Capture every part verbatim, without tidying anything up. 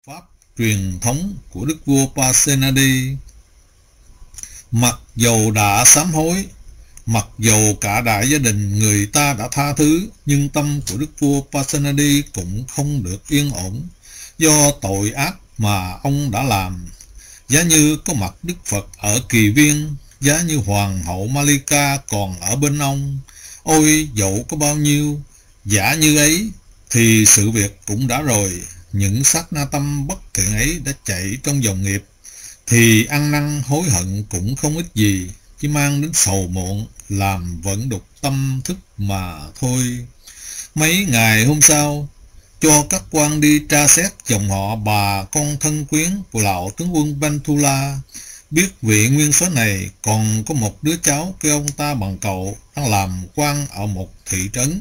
pháp truyền thống của đức vua Pasenadi. Mặc dầu đã sám hối, mặc dầu cả đại gia đình người ta đã tha thứ, nhưng tâm của đức vua Pasenadi cũng không được yên ổn do tội ác mà ông đã làm. Giá như có mặt Đức Phật ở Kỳ Viên, giá như Hoàng hậu Malika còn ở bên ông, ôi dẫu có bao nhiêu giả như ấy, thì sự việc cũng đã rồi. Những sát na tâm bất thiện ấy đã chạy trong dòng nghiệp, thì ăn năn hối hận cũng không ích gì, chỉ mang đến sầu muộn, làm vẫn đục tâm thức mà thôi. Mấy ngày hôm sau, cho các quan đi tra xét dòng họ bà con thân quyến của lão tướng quân Bantula, biết vị nguyên soái này còn có một đứa cháu kêu ông ta bằng cậu, đang làm quan ở một thị trấn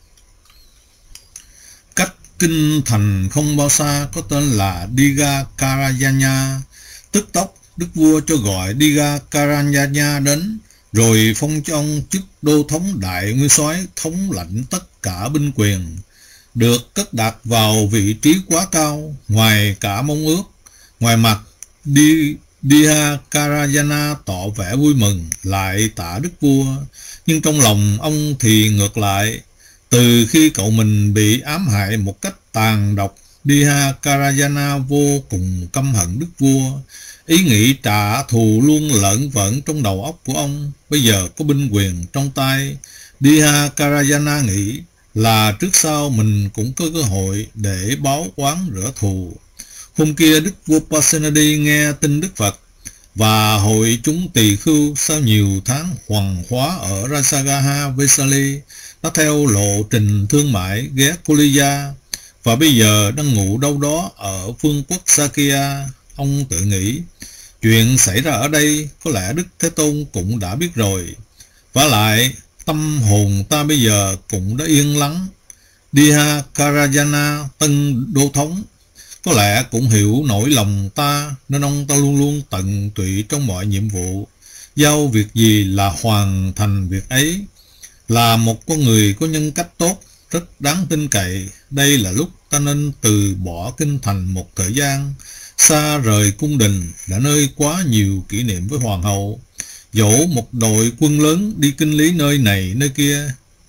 cách kinh thành không bao xa, có tên là Diga Karayanya. Tức tốc đức vua cho gọi Diga Karayanya đến, rồi phong cho ông chức đô thống đại nguyên soái, thống lãnh tất cả binh quyền, được cất đặt vào vị trí quá cao, ngoài cả mong ước. Ngoài mặt, Di Diha Karayana tỏ vẻ vui mừng, lại tạ đức vua, nhưng trong lòng ông thì ngược lại. Từ khi cậu mình bị ám hại một cách tàn độc, Diha Karayana vô cùng căm hận đức vua. Ý nghĩ trả thù luôn lởn vởn trong đầu óc của ông. Bây giờ có binh quyền trong tay, Diha Karayana nghĩ là trước sau mình cũng có cơ hội để báo oán rửa thù. Hôm kia đức vua Pasenadi nghe tin Đức Phật và hội chúng tỳ khưu sau nhiều tháng hoằng hóa ở Rasagaha Vesali đã theo lộ trình thương mại ghé Kuliya, và bây giờ đang ngủ đâu đó ở phương quốc Sakya. Ông tự nghĩ, chuyện xảy ra ở đây có lẽ Đức Thế Tôn cũng đã biết rồi, vả lại tâm hồn ta bây giờ cũng đã yên lắng. Diha Karayana tân đô thống có lẽ cũng hiểu nỗi lòng ta, nên ông ta luôn luôn tận tụy trong mọi nhiệm vụ, giao việc gì là hoàn thành việc ấy. Là một con người có nhân cách tốt, rất đáng tin cậy. Đây là lúc ta nên từ bỏ kinh thành một thời gian, xa rời cung đình đã nơi quá nhiều kỷ niệm với hoàng hậu, dỗ một đội quân lớn đi kinh lý nơi này nơi kia,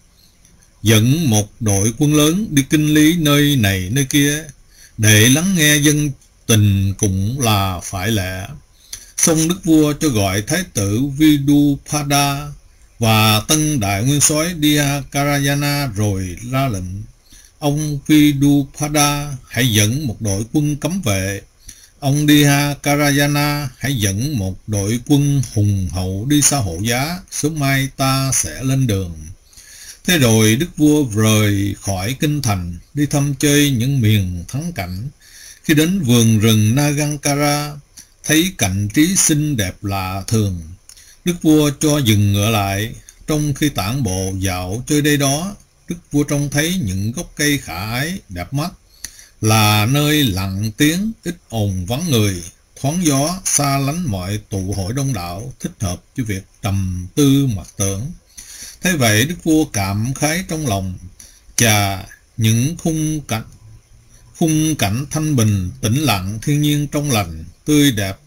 dẫn một đội quân lớn đi kinh lý nơi này nơi kia, để lắng nghe dân tình cũng là phải lẽ. Xong đức vua cho gọi thái tử Vidupada và tân đại nguyên soái Diha Karayana, rồi ra lệnh: ông Vidupada hãy dẫn một đội quân cấm vệ, ông Diha Karayana hãy dẫn một đội quân hùng hậu đi xa hộ giá, sớm mai ta sẽ lên đường. Thế rồi đức vua rời khỏi kinh thành, đi thăm chơi những miền thắng cảnh. Khi đến vườn rừng Nagankara, thấy cảnh trí xinh đẹp lạ thường, đức vua cho dừng ngựa lại. Trong khi tản bộ dạo chơi đây đó, đức vua trông thấy những gốc cây khả ái đẹp mắt, là nơi lặng tiếng, ít ồn vắng người, thoáng gió, xa lánh mọi tụ hội đông đảo, thích hợp cho việc trầm tư mặc tưởng. Thế vậy đức vua cảm khái trong lòng, chà, những khung cảnh khung cảnh thanh bình, tĩnh lặng, thiên nhiên trong lành, tươi đẹp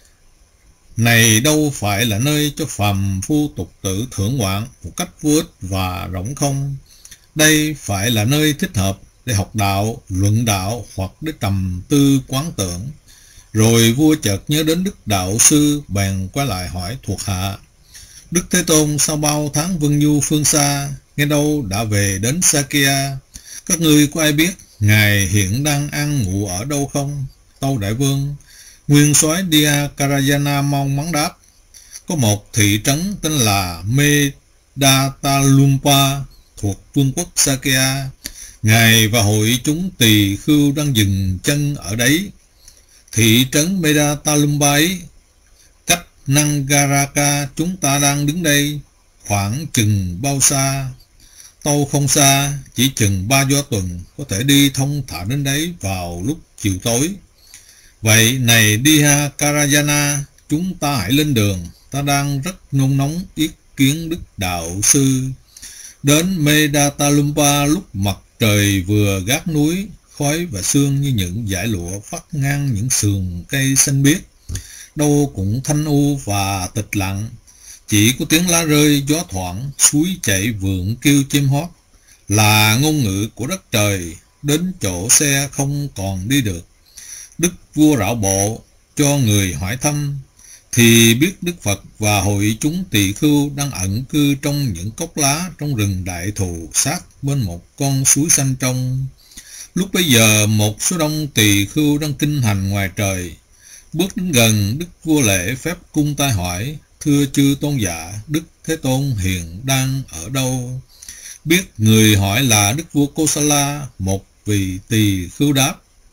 này đâu phải là nơi cho phàm phu tục tử thưởng ngoạn một cách vô ích và rỗng không. Đây phải là nơi thích hợp để học đạo, luận đạo, hoặc để trầm tư quán tưởng. Rồi vua chợt nhớ đến đức đạo sư, bèn quay lại hỏi thuộc hạ: Đức Thế Tôn sau bao tháng vân du phương xa, nghe đâu đã về đến Sakya, các ngươi có ai biết ngài hiện đang ăn ngủ ở đâu không? Tâu đại vương, nguyên soái Diha Karayana mong mắn đáp: có một thị trấn tên là Medatalumpa thuộc vương quốc Sakya, ngài và hội chúng tỳ khưu đang dừng chân ở đấy. Thị trấn Medatalumpa ấy cách Nangaraka chúng ta đang đứng đây khoảng chừng bao xa? Tâu không xa, chỉ chừng ba do tuần, có thể đi thông thả đến đấy vào lúc chiều tối. Vậy này Diha Karayana, chúng ta hãy lên đường, ta đang rất nôn nóng yết kiến đức đạo sư. Đến Medatalumpa lúc mặt trời vừa gác núi, khói và sương như những dải lụa vắt ngang những sườn cây xanh biếc. Đâu cũng thanh u và tịch lặng, chỉ có tiếng lá rơi gió thoảng, suối chảy vượng kêu chim hót, là ngôn ngữ của đất trời, đến chỗ xe không còn đi được. Đức vua rảo bộ cho người hỏi thăm, thì biết Đức Phật và hội chúng tỳ khưu đang ẩn cư trong những cốc lá trong rừng đại thụ sát bên một con suối xanh trong. Lúc bấy giờ một số đông tỳ khưu đang kinh hành ngoài trời, bước đến gần Đức vua lễ phép cung tay hỏi, thưa chư tôn giả, Đức Thế Tôn hiện đang ở đâu? Biết người hỏi là Đức vua Kosala, một vị tỳ khưu đáp,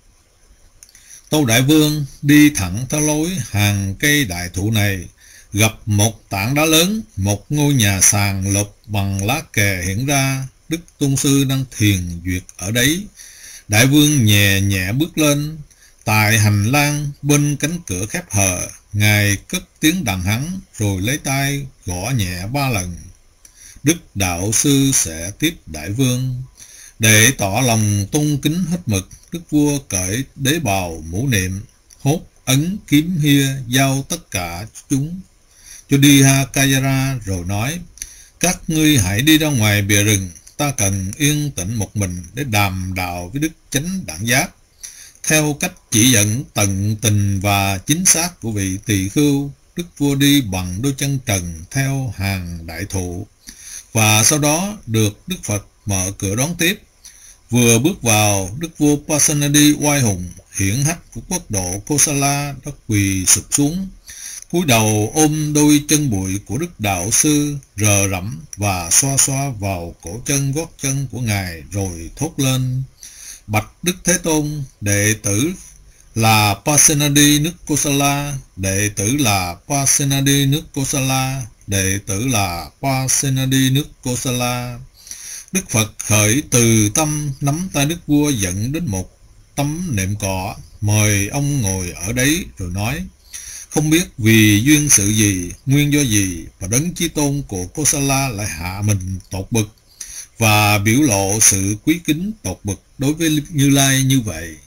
Tâu đại vương, đi thẳng theo lối hàng cây đại thụ này, gặp một tảng đá lớn, một ngôi nhà sàn lợp bằng lá kè hiện ra, Đức Tôn sư đang thiền duyệt ở đấy. Đại vương nhẹ nhẹ bước lên, tại hành lang bên cánh cửa khép hờ, ngài cất tiếng đàn hắn, rồi lấy tay gõ nhẹ ba lần. Đức đạo sư sẽ tiếp đại vương. Để tỏ lòng tôn kính hết mực, Đức vua cởi đế bào mũ niệm, hốt ấn kiếm hia giao tất cả chúng cho Dihakayara, rồi nói, các ngươi hãy đi ra ngoài bìa rừng, ta cần yên tĩnh một mình để đàm đạo với Đức Chánh Đẳng Giác. Theo cách chỉ dẫn tận tình và chính xác của vị tỳ khưu, Đức vua đi bằng đôi chân trần theo hàng đại thụ, và sau đó được Đức Phật mở cửa đón tiếp. Vừa bước vào, Đức vua Pasenadi oai hùng hiển hách của quốc độ Kosala đã quỳ sụp xuống, cúi đầu ôm đôi chân bụi của Đức đạo sư, rờ rẫm và xoa xoa vào cổ chân gót chân của ngài, rồi thốt lên, bạch Đức Thế Tôn, đệ tử là Pasenadi nước Kosala, đệ tử là Pasenadi nước Kosala, đệ tử là Pasenadi nước Kosala. Đức Phật khởi từ tâm nắm tay đức vua dẫn đến một tấm nệm cỏ, mời ông ngồi ở đấy, rồi nói, không biết vì duyên sự gì, nguyên do gì mà Đấng Chí Tôn của Kosala lại hạ mình tột bực và biểu lộ sự quý kính tột bực đối với Như Lai như vậy.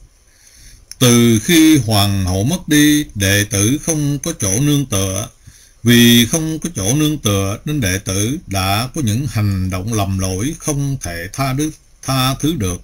Từ khi hoàng hậu mất đi, đệ tử không có chỗ nương tựa. Vì không có chỗ nương tựa nên đệ tử đã có những hành động lầm lỗi không thể tha, đức, tha thứ được.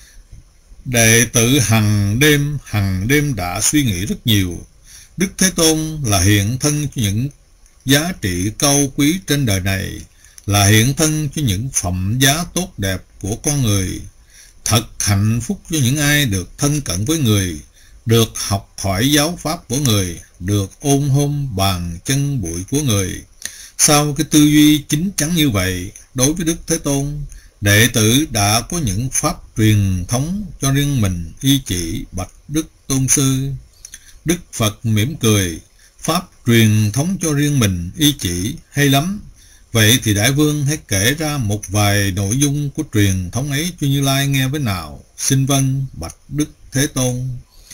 Đệ tử hằng đêm, hằng đêm đã suy nghĩ rất nhiều. Đức Thế Tôn là hiện thân cho những giá trị cao quý trên đời này, là hiện thân cho những phẩm giá tốt đẹp của con người. Thật hạnh phúc cho những ai được thân cận với người, được học hỏi giáo pháp của người, được ôm hôn bàn chân bụi của người. Sau cái tư duy chính chắn như vậy, đối với Đức Thế Tôn, đệ tử đã có những pháp truyền thống cho riêng mình y chỉ bạch Đức Tôn sư. Đức Phật mỉm cười, pháp truyền thống cho riêng mình y chỉ hay lắm. Vậy thì đại vương hãy kể ra một vài nội dung của truyền thống ấy cho Như Lai nghe với nào. Xin vâng bạch Đức Thế Tôn.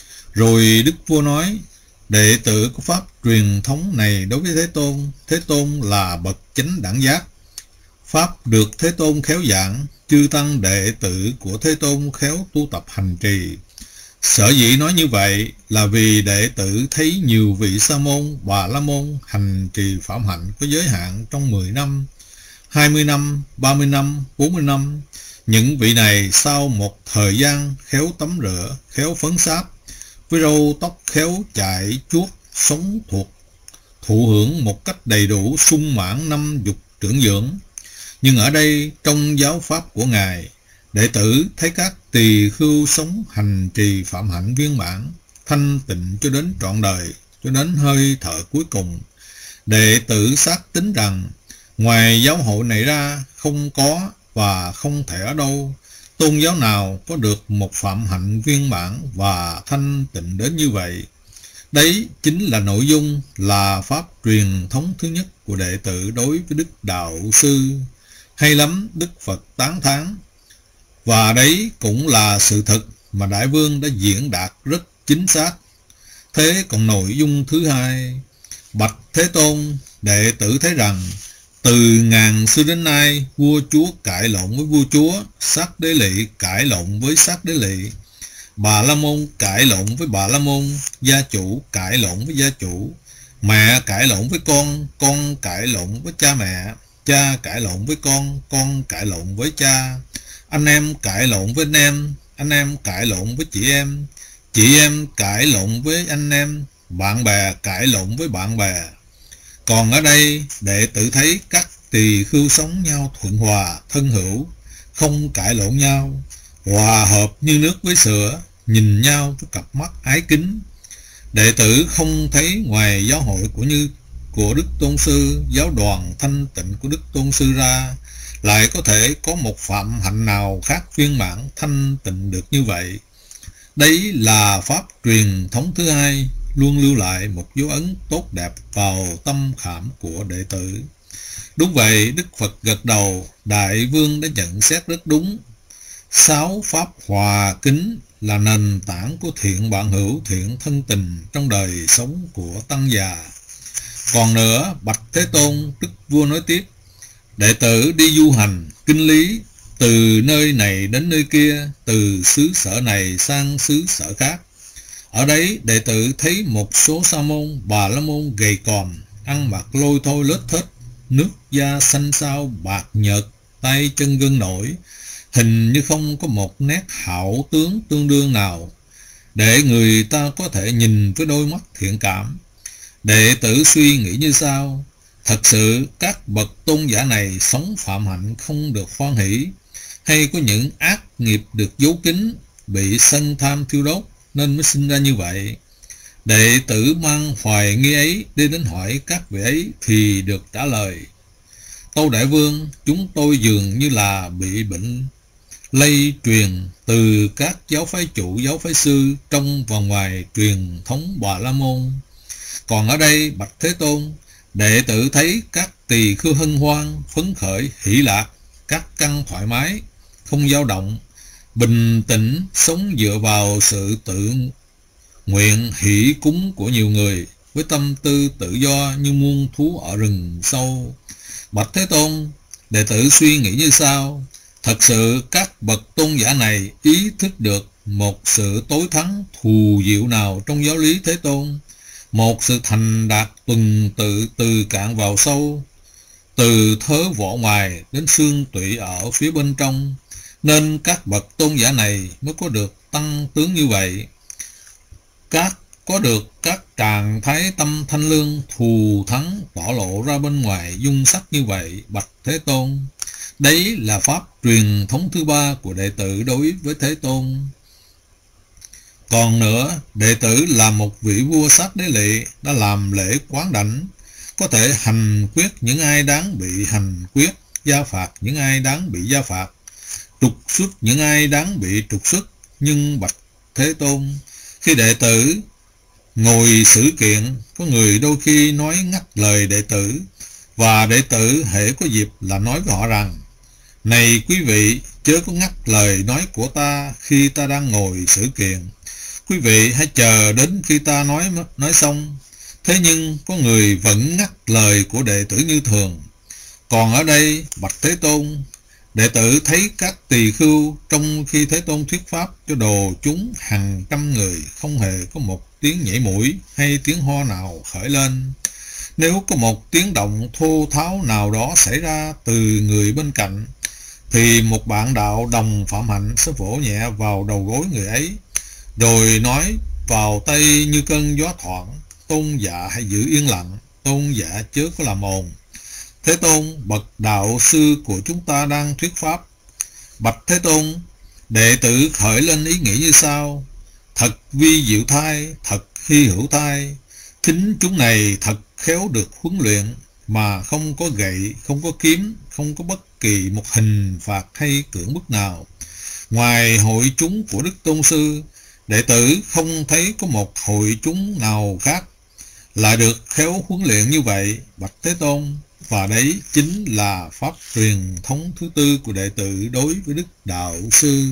Rồi đức vua nói, đệ tử của pháp truyền thống này đối với Thế Tôn, Thế Tôn là bậc chánh đẳng giác. Pháp được Thế Tôn khéo giảng, chư tăng đệ tử của Thế Tôn khéo tu tập hành trì. Sở dĩ nói như vậy là vì đệ tử thấy nhiều vị sa môn và la môn hành trì phạm hạnh có giới hạn trong mười năm, hai mươi năm, ba mươi năm, bốn mươi năm. Những vị này sau một thời gian khéo tắm rửa, khéo phấn sáp, với râu tóc khéo chải chuốt, sống thuộc thụ hưởng một cách đầy đủ sung mãn năm dục trưởng dưỡng. Nhưng ở đây trong giáo pháp của Ngài, đệ tử thấy các tỳ khưu sống hành trì phạm hạnh viên mãn, thanh tịnh cho đến trọn đời, cho đến hơi thở cuối cùng. Đệ tử xác tính rằng ngoài giáo hội này ra không có và không thể ở đâu tôn giáo nào có được một phạm hạnh viên mãn và thanh tịnh đến như vậy. Đấy chính là nội dung, là pháp truyền thống thứ nhất của đệ tử đối với Đức Đạo Sư. Hay lắm, Đức Phật tán thán. Và đấy cũng là sự thật mà Đại Vương đã diễn đạt rất chính xác. Thế còn nội dung thứ hai, bạch Thế Tôn, đệ tử thấy rằng từ ngàn xưa đến nay, vua chúa cãi lộn với vua chúa, sát đế lỵ cãi lộn với sát đế lỵ, Bà la môn cãi lộn với bà la môn, gia chủ cãi lộn với gia chủ, mẹ cãi lộn với con, con cãi lộn với cha mẹ, cha cãi lộn với con, con cãi lộn với cha, anh em cãi lộn với anh em, anh em cãi lộn với chị em, chị em cãi lộn với anh em, bạn bè cãi lộn với bạn bè. Còn ở đây đệ tử thấy các tỳ khưu sống nhau thuận hòa, thân hữu, không cãi lộn nhau, hòa hợp như nước với sữa, nhìn nhau với cặp mắt ái kính. Đệ tử không thấy ngoài giáo hội của như của Đức Tôn Sư, giáo đoàn thanh tịnh của Đức Tôn Sư ra, lại có thể có một phạm hạnh nào khác viên mãn thanh tịnh được như vậy. Đấy là pháp truyền thống thứ hai, luôn lưu lại một dấu ấn tốt đẹp vào tâm khảm của đệ tử. Đúng vậy, Đức Phật gật đầu, Đại Vương đã nhận xét rất đúng. Sáu pháp hòa kính là nền tảng của thiện bạn hữu, thiện thân tình trong đời sống của tăng già. Còn nữa, bạch Thế Tôn, Đức Vua nói tiếp, đệ tử đi du hành kinh lý từ nơi này đến nơi kia, từ xứ sở này sang xứ sở khác. Ở đấy đệ tử thấy một số sa môn, bà la môn gầy còm, ăn mặc lôi thôi lết thết, nước da xanh xao bạc nhợt, tay chân gân nổi, hình như không có một nét hảo tướng tương đương nào để người ta có thể nhìn với đôi mắt thiện cảm. Đệ tử suy nghĩ như sau: thật sự các bậc tôn giả này sống phạm hạnh không được hoan hỷ, hay có những ác nghiệp được giấu kín, bị sân tham thiêu đốt nên mới sinh ra như vậy. Đệ tử mang hoài nghi ấy đi đến hỏi các vị ấy thì được trả lời: Tâu Đại Vương, chúng tôi dường như là bị bệnh lây truyền từ các giáo phái chủ, giáo phái sư trong và ngoài truyền thống Bà La Môn. Còn ở đây bạch Thế Tôn, đệ tử thấy các tỳ khưu hân hoan, phấn khởi, hỷ lạc, các căn thoải mái, không dao động, bình tĩnh, sống dựa vào sự tự nguyện hỷ cúng của nhiều người, với tâm tư tự do như muôn thú ở rừng sâu. Bạch Thế Tôn, đệ tử suy nghĩ như sau: thật sự các bậc tôn giả này ý thức được một sự tối thắng thù diệu nào trong giáo lý Thế Tôn, một sự thành đạt tuần tự từ cạn vào sâu, từ thớ vỏ ngoài đến xương tủy ở phía bên trong, nên các bậc tôn giả này mới có được tăng tướng như vậy, các có được các trạng thái tâm thanh lương thù thắng tỏ lộ ra bên ngoài dung sắc như vậy. Bạch Thế Tôn, đấy là pháp truyền thống thứ ba của đệ tử đối với Thế Tôn. Còn nữa, đệ tử là một vị vua Sát Đế Lị đã làm lễ quán đảnh, có thể hành quyết những ai đáng bị hành quyết, gia phạt những ai đáng bị gia phạt, trục xuất những ai đáng bị trục xuất. Nhưng bạch Thế Tôn, khi đệ tử ngồi xử kiện, có người đôi khi nói ngắt lời đệ tử, và đệ tử hễ có dịp là nói với họ rằng: này quý vị, chớ có ngắt lời nói của ta khi ta đang ngồi xử kiện. Quý vị hãy chờ đến khi ta nói nói xong. Thế nhưng có người vẫn ngắt lời của đệ tử như thường. Còn ở đây bạch Thế Tôn, đệ tử thấy các tỳ khưu trong khi Thế Tôn thuyết pháp cho đồ chúng hàng trăm người, không hề có một tiếng nhảy mũi hay tiếng ho nào khởi lên. Nếu có một tiếng động thô tháo nào đó xảy ra từ người bên cạnh, thì một bạn đạo đồng phạm hạnh sẽ vỗ nhẹ vào đầu gối người ấy, rồi nói vào tay như cơn gió thoảng: tôn giả hãy giữ yên lặng, tôn giả chớ có làm ồn. Thế Tôn, bậc đạo sư của chúng ta đang thuyết pháp. Bạch Thế Tôn, đệ tử khởi lên ý nghĩ như sau: thật vi diệu thai, thật hy hữu thai. Thính chúng này thật khéo được huấn luyện, mà không có gậy, không có kiếm, không có bất kỳ một hình phạt hay cưỡng bức nào. Ngoài hội chúng của Đức Tôn Sư, đệ tử không thấy có một hội chúng nào khác lại được khéo huấn luyện như vậy. Bạch Thế Tôn, và đấy chính là pháp truyền thống thứ tư của đệ tử đối với Đức Đạo Sư.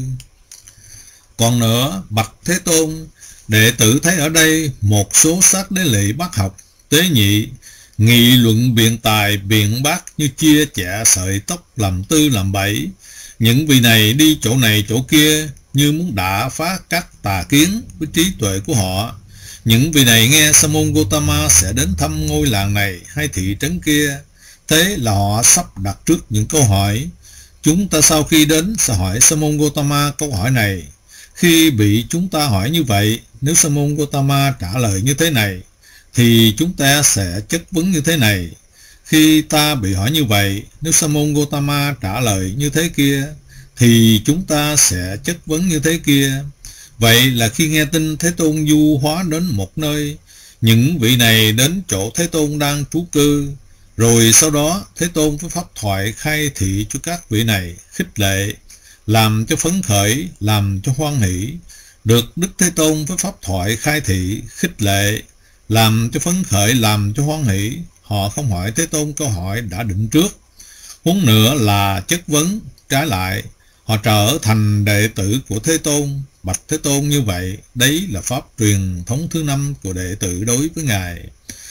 Còn nữa, bạch Thế Tôn, đệ tử thấy ở đây một số Sát Đế Lị bác học, tế nhị, nghị luận biện tài, biện bác như chia chẻ sợi tóc, làm tư làm bẫy. Những vị này đi chỗ này chỗ kia, như muốn đả phá các tà kiến với trí tuệ của họ. Những vị này nghe Sa môn Gotama sẽ đến thăm ngôi làng này hay thị trấn kia, thế là họ sắp đặt trước những câu hỏi. Chúng ta sau khi đến sẽ hỏi Sa môn Gotama câu hỏi này. Khi bị chúng ta hỏi như vậy, nếu Sa môn Gotama trả lời như thế này, thì chúng ta sẽ chất vấn như thế này. Khi ta bị hỏi như vậy, nếu Sa môn Gotama trả lời như thế kia, thì chúng ta sẽ chất vấn như thế kia. Vậy là khi nghe tin Thế Tôn du hóa đến một nơi, những vị này đến chỗ Thế Tôn đang trú cư, rồi sau đó Thế Tôn với pháp thoại khai thị cho các vị này, khích lệ, làm cho phấn khởi, làm cho hoan hỷ. Được Đức Thế Tôn với pháp thoại khai thị, khích lệ, làm cho phấn khởi, làm cho hoan hỷ. Họ không hỏi Thế Tôn câu hỏi đã định trước, huống nữa là chất vấn. Trái lại, họ trở thành đệ tử của Thế Tôn. Bạch Thế Tôn, như vậy, đấy là pháp truyền thống thứ năm của đệ tử đối với Ngài.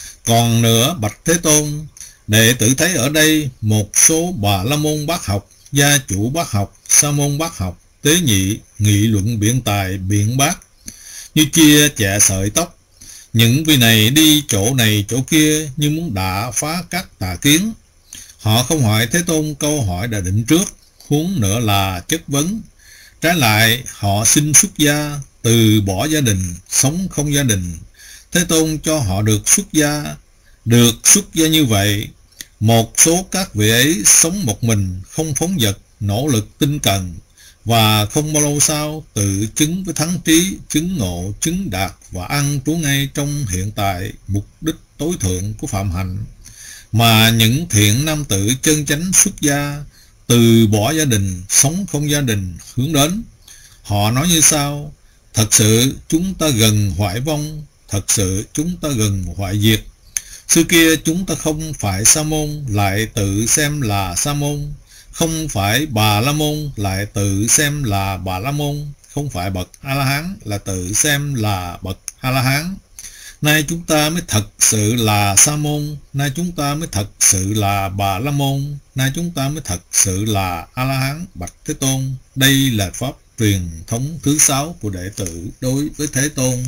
Còn nữa, bạch Thế Tôn, đệ tử thấy ở đây một số Bà La Môn bác học, Gia Chủ bác học, Sa môn bác học, tế nhị, nghị luận biện tài, biện bác, như chia chẻ sợi tóc. Những vị này đi chỗ này chỗ kia như muốn đả phá các tà kiến. Họ không hỏi Thế Tôn câu hỏi đã định trước, huống nữa là chất vấn. Trái lại, họ xin xuất gia, từ bỏ gia đình, sống không gia đình. Thế Tôn cho họ được xuất gia. Được xuất gia như vậy, một số các vị ấy sống một mình, không phóng dật, nỗ lực tinh cần, và không bao lâu sau tự chứng với thắng trí, chứng ngộ, chứng đạt và ăn trú ngay trong hiện tại, mục đích tối thượng của phạm hạnh. Mà những thiện nam tử chân chánh xuất gia, từ bỏ gia đình, sống không gia đình, hướng đến. Họ nói như sau: thật sự chúng ta gần hoại vong, thật sự chúng ta gần hoại diệt. Xưa kia chúng ta không phải Sa môn, lại tự xem là Sa môn. Không phải Bà La Môn, lại tự xem là Bà La Môn. Không phải bậc A-la-hán, là tự xem là bậc A-la-hán. Nay chúng ta mới thật sự là Sa môn, nay chúng ta mới thật sự là Bà La Môn, nay chúng ta mới thật sự là A-la-hán. Bạch Thế Tôn, đây là pháp truyền thống thứ sáu của đệ tử đối với Thế Tôn.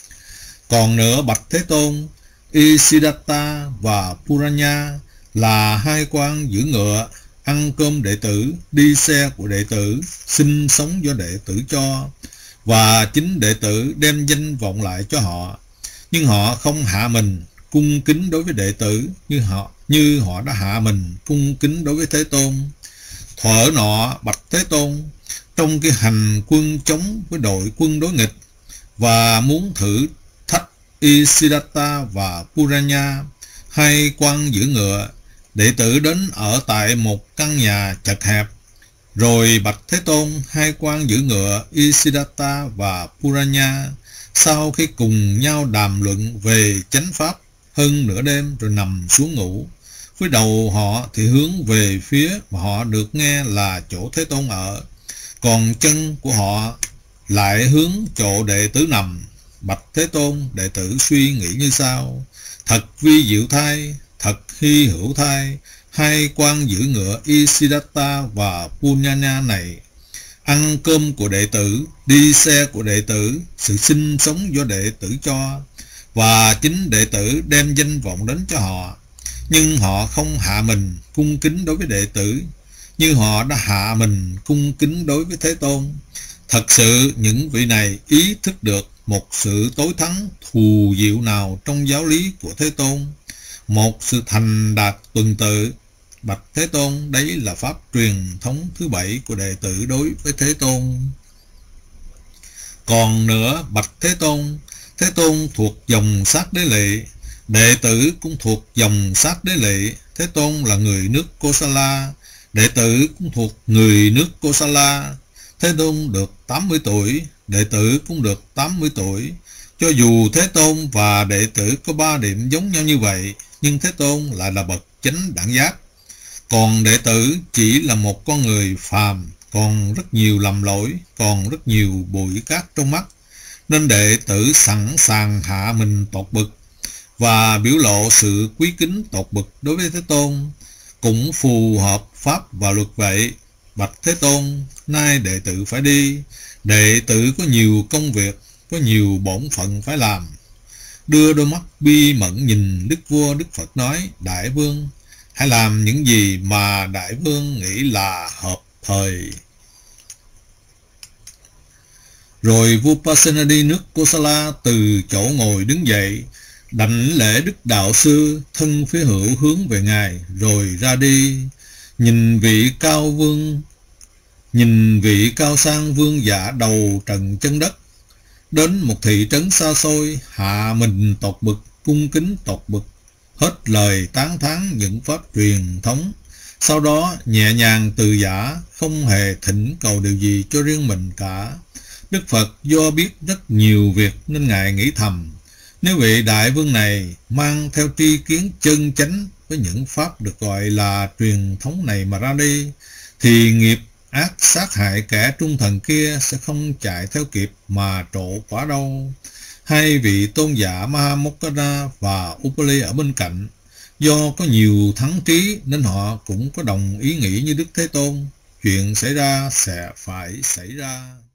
Còn nữa, bạch Thế Tôn, Isiddhata và Puranya là hai quan giữ ngựa, ăn cơm đệ tử, đi xe của đệ tử, sinh sống do đệ tử cho, và chính đệ tử đem danh vọng lại cho họ. Nhưng họ không hạ mình cung kính đối với đệ tử như họ như họ đã hạ mình cung kính đối với Thế Tôn. Thuở nọ, bạch Thế Tôn, trong cái hành quân chống với đội quân đối nghịch và muốn thử thách Isiddhata và Puranya, hai quan giữ ngựa, đệ tử đến ở tại một căn nhà chật hẹp. Rồi bạch Thế Tôn, hai quan giữ ngựa Isiddhata và Puranya sau khi cùng nhau đàm luận về chánh pháp hơn nửa đêm rồi nằm xuống ngủ. Với đầu họ thì hướng về phía mà họ được nghe là chỗ Thế Tôn ở, còn chân của họ lại hướng chỗ đệ tử nằm. Bạch Thế Tôn, đệ tử suy nghĩ như sau: thật vi diệu thay, thật hy hữu thay, hai quan giữ ngựa Isiddhata và Puranya này, ăn cơm của đệ tử, đi xe của đệ tử, sự sinh sống do đệ tử cho, và chính đệ tử đem danh vọng đến cho họ. Nhưng họ không hạ mình cung kính đối với đệ tử như họ đã hạ mình cung kính đối với Thế Tôn. Thật sự những vị này ý thức được một sự tối thắng thù diệu nào trong giáo lý của Thế Tôn, một sự thành đạt tuần tự. Bạch Thế Tôn, đấy là pháp truyền thống thứ bảy của đệ tử đối với Thế Tôn. Còn nữa, bạch Thế Tôn, Thế Tôn thuộc dòng Sát Đế Lị, đệ tử cũng thuộc dòng Sát Đế Lị. Thế Tôn là người nước Kosala, đệ tử cũng thuộc người nước Kosala. Thế Tôn được tám mươi tuổi, đệ tử cũng được tám mươi tuổi. Cho dù Thế Tôn và đệ tử có ba điểm giống nhau như vậy, nhưng Thế Tôn lại là bậc chánh đẳng giác. Còn đệ tử chỉ là một con người phàm, còn rất nhiều lầm lỗi, còn rất nhiều bụi cát trong mắt, nên đệ tử sẵn sàng hạ mình tột bực và biểu lộ sự quý kính tột bực đối với Thế Tôn, cũng phù hợp pháp và luật vậy. Bạch Thế Tôn, nay đệ tử phải đi, Đệ tử có nhiều công việc, có nhiều bổn phận phải làm. Đưa đôi mắt bi mẫn nhìn Đức Vua, Đức Phật nói: Đại Vương, hãy làm những gì mà Đại Vương nghĩ là hợp thời. Rồi vua Pasenadi nước Kosala từ chỗ ngồi đứng dậy, đảnh lễ Đức Đạo Sư, thân phía hữu hướng về Ngài, rồi ra đi. Nhìn vị cao vương, nhìn vị cao sang vương giả đầu trần chân đất, đến một thị trấn xa xôi, hạ mình tột bực, cung kính tột bực, hết lời tán thán những pháp truyền thống. Sau đó nhẹ nhàng từ giả, không hề thỉnh cầu điều gì cho riêng mình cả. Đức Phật do biết rất nhiều việc nên Ngài nghĩ thầm: nếu vị đại vương này mang theo tri kiến chân chánh với những pháp được gọi là truyền thống này mà ra đi, thì nghiệp ác sát hại kẻ trung thần kia sẽ không chạy theo kịp mà trổ quả đâu. Hai vị tôn giả Mahamokkala và Upali ở bên cạnh, do có nhiều thắng trí nên họ cũng có đồng ý nghĩ như Đức Thế Tôn. Chuyện xảy ra sẽ phải xảy ra.